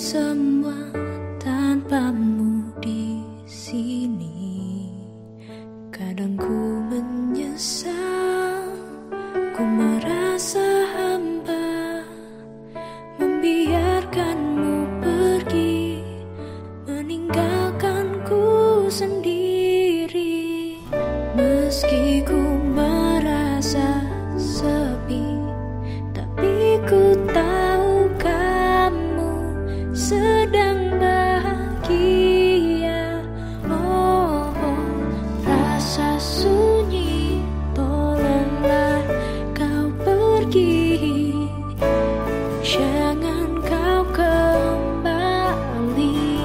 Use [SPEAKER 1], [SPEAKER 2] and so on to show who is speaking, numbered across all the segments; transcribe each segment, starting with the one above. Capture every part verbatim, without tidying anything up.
[SPEAKER 1] semua tanpamu di sini. Kadang ku menyesal, ku merasa hampa, membiarkanmu pergi, meninggalkanku sendiri. Meski ku merasa sepi, tapi ku tahu kamu sedang bahagia. Oh, oh, rasa sunyi, tolonglah kau pergi, jangan kau kembali.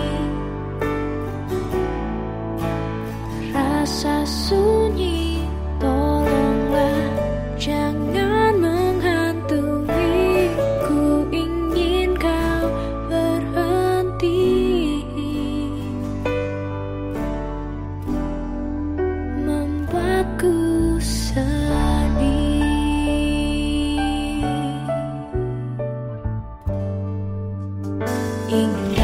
[SPEAKER 1] Rasa sunyi, tolonglah jangan menghantui. Ku ingin kau berhenti, membuatku sedih. Ingin